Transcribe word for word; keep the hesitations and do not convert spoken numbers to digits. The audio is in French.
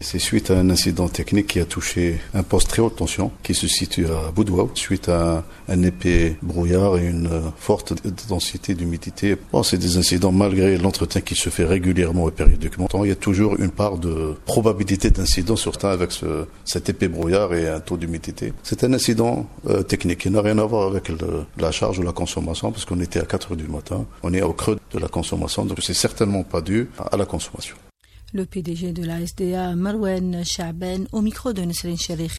C'est suite à un incident technique qui a touché un poste très haute tension qui se situe à Boudouaou, suite à un épais brouillard et une forte densité d'humidité. Bon, c'est des incidents malgré l'entretien qui se fait régulièrement et périodiquement. Il y a toujours une part de probabilité d'incident sur ça avec ce, cet épais brouillard et un taux d'humidité. C'est un incident euh, technique qui n'a rien à voir avec le, la charge ou la consommation parce qu'on était à quatre heures du matin. On est au creux de la consommation, donc c'est certainement pas dû à la consommation. Le P D G de la S D A, Marouane Chaaben, au micro de Nesrine Cherif.